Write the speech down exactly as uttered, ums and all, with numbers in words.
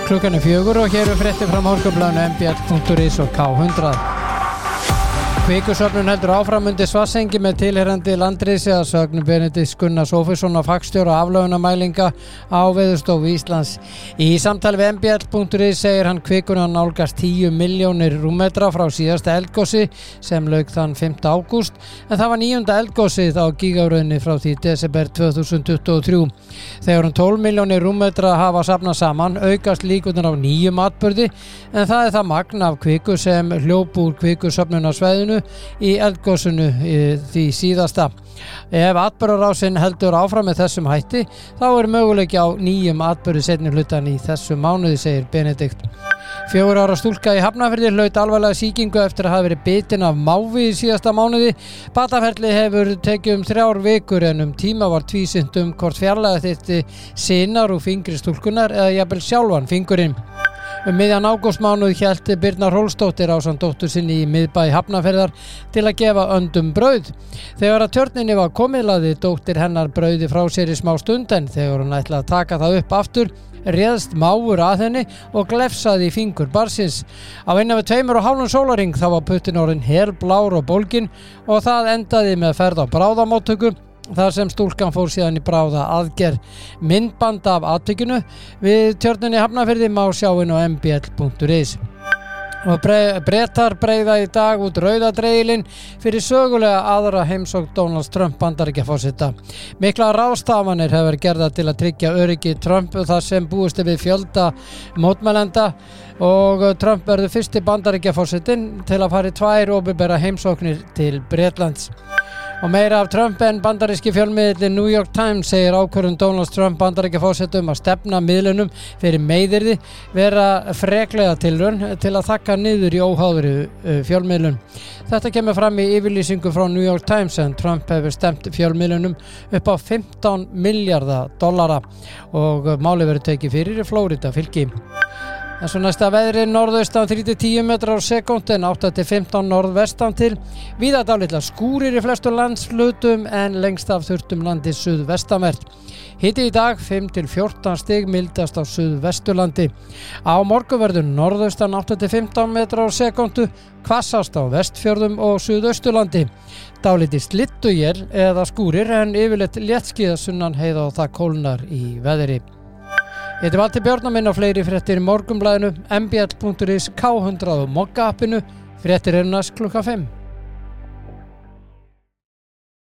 Klukkan er fjögur og hér er fréttir frá Morgunblaðinu m b l punktur is og K hundrað. Kvikusöfnun heldur áfram undir Svartsengi með tilheyrandi landrisi að sögn Benedikts Gunnars Ófeirssonar fagstjóra aflögunarmælinga á Veðurstofu Íslands. Í samtali við m b l punktur is segir hann kvikuna nálgast tíu milljónir rúmmetra frá síðasta eldgosi sem lauk þann fimmta ágúst, en það var níunda eldgosið á gígaröðinni frá því desember tvö þúsund tuttugu og þrjú. Þegar um tólf milljónir rúmmetra hafa safnað saman aukast líkurnar á nýjum atburði, en það er það magn af kviku sem hljóp úr kvikusöfnunarsvæðinu í eldgosinu í því síðasta. Ef atburðarásin heldur áfram með þessum hætti, þá er möguleiki á nýjum atburði seinni hlutan í þessum mánuði, segir Benedikt. Fjögurra ára stúlka í Hafnarfirði hlaut alvarlega sýkingu eftir að hafa verið bitin af mávi í síðasta mánuði. Bataferli hefur tekið um þrjár vikur en um tíma var tvísýnt um hvort fjarlægja þyrfti sinar úr fingri stúlkunar eða jafnvel sjálfan fingurinn. Um miðjan ágústmánuð hélt Birna Hrólfsdóttir ásamt dóttur sinni í miðbæ Hafnarfjarðar til að gefa öndum brauð. Þegar að tjörninni var komið lagði dóttir hennar brauði frá sér í smá stund, en þegar hún ætlaði að taka það upp aftur réðst máfur að henni og glefsaði í fingur barnsins. Á innan við tveimur og hálfum sólarhring þá var puttin orðinn helblár og bólginn og það endaði með ferð á bráðamóttöku, þar sem stúlkan fór síðan í bráða aðgerð. Myndband af atvikinu við tjörninni Hafnarfirði má sjá inn á m b l punktur is. Og bre- Bretar breiða í dag út rauðadreigilinn fyrir sögulega aðra heimsókn Donalds Trump Bandaríkjaforseta. Mikla ráðstafanir hefur gerðar til að tryggja öryggi Trump þar sem búist er við fjölda mótmælenda, og Trump verður fyrsti Bandaríkjaforsetinn til að fara í tvær opinberar heimsóknir til Bretlands. Og meira af Trump en bandaríski fjölmiðillinn New York Times segir ákvörðun Donalds Trump Bandaríkjaforseta um að stefna miðlunum fyrir meiðyrði vera freklega tilraun til að þakka niður í óháðri fjölmiðlun. Þetta kemur fram í yfirlýsingu frá New York Times, en Trump hefur stemt fjölmiðlunum upp á fimmtán milljarða dollara og málið verður tekið fyrir í Flórida fylki. En svo næsta veðri norðaustan þrír til tíu metrar á sekúndu en átta til fimmtán norðvestan til. Víða dálitla skúrir í flestum landshlutum en lengst af þurrt um landið suðvestanvert. Hiti í dag fimm til fjórtán stig, mildast á suðvesturlandi. Á morgun verður norðaustan átta til fimmtán metrar á sekúndu, hvassast á vestfjörðum og suðausturlandi. Dálítið slydduél eða skúrir en yfirleitt léttskýjað sunnan heiða og það kólnar í veðri. Ég heiti Valtýr Björnarminn og fleiri fréttir í Morgunblaðinu, m b l punktur is, K hundrað og Mokka appinu. Fréttir eru næst klukkan fimm.